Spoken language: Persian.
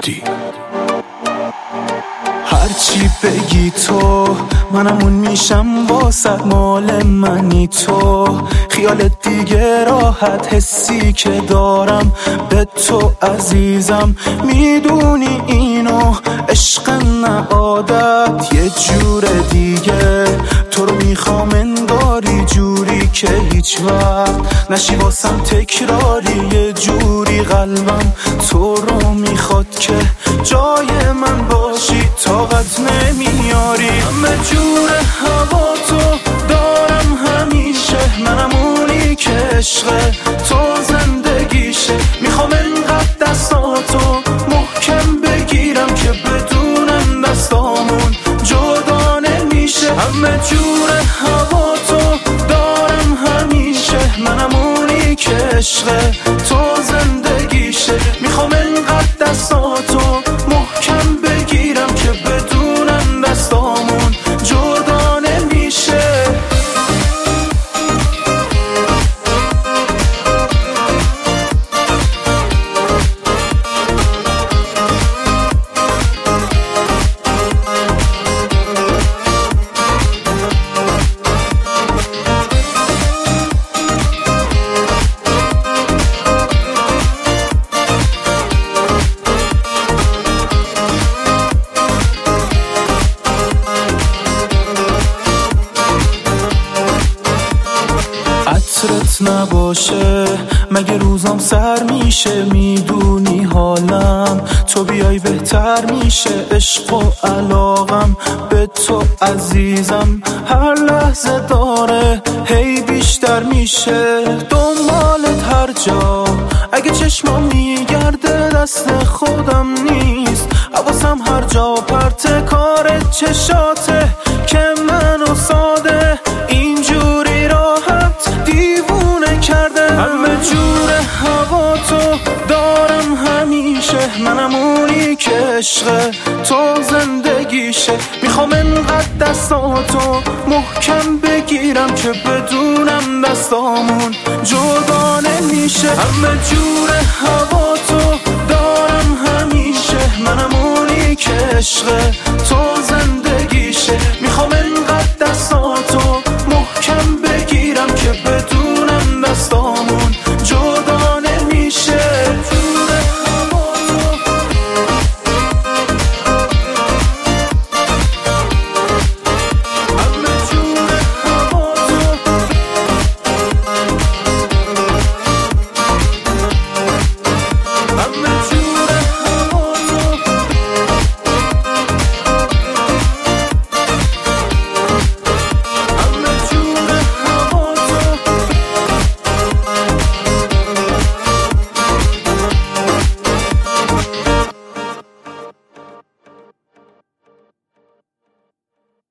مهدی. هرچی بگی تو منمون میشم، واسه مال منی تو. خیالت دیگه راحت، حسی که دارم به تو عزیزم. میدونی اینو عشق نه عادت، یه جور دیگه تو رو میخوام انگاری، جوری که هیچ وقت نشی واسم تکراری. یه جوری قلبم تو رو میخواد که جای من باشی، طاقت نمیاری. همه جور هوا تو دارم همیشه، منم اونی که عشق تو زندگیشه. میخوام انقدر دستاتو محکم بگیرم که بدونم دستامون جدا نمیشه. همه جور هوا تو دارم همیشه، منم اونی که عشق تو زندگیشه. میخوام انقدر دستاتو محکم بگیرم که بدونم دستامون جدا نمیشه. عطرت نباشه مگه روزام سر میشه، میدونی حالم تو بیای بهتر میشه. عشق و علاقم به تو عزیزم هر لحظه داره هی بیشتر میشه. دنبالت هر جا اگه چشمام میگرده دست خودم نیست، حواسم هر جا پرت کار چشاته که منو ساده اینجوری راحت دیوونه کرده. همه جور هوا تو دارم همیشه، منم اونی که عشق تو زندگیشه. میخوام انقدر دستاتو محکم بگیرم که بدونم دستامون جدا نمیشه. همه جور هوا تو دارم همیشه، منم اونی که عشق تو زندگیشه. میخوام انقدر دستاتو محکم